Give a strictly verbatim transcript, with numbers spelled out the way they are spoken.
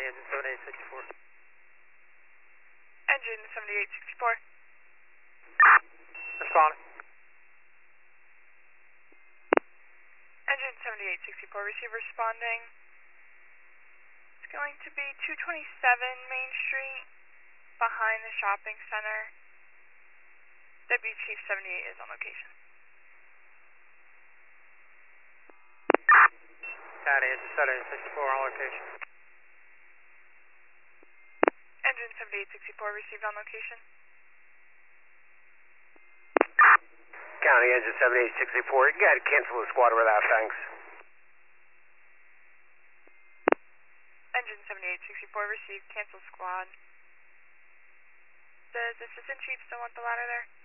engine seventy-eight sixty-four. Engine seventy-eight sixty-four. Responding. Engine seventy-eight sixty-four, receive responding. It's going to be two twenty-seven Main Street, behind the shopping center. Deputy Chief seventy-eight is on location. County engine seventy-eight sixty-four on location. Engine seventy-eight sixty-four received on location. County engine seventy-eight sixty-four, you gotta cancel the squad without thanks. Engine seventy-eight sixty-four received, cancel squad. Does Assistant Chief still want the ladder there?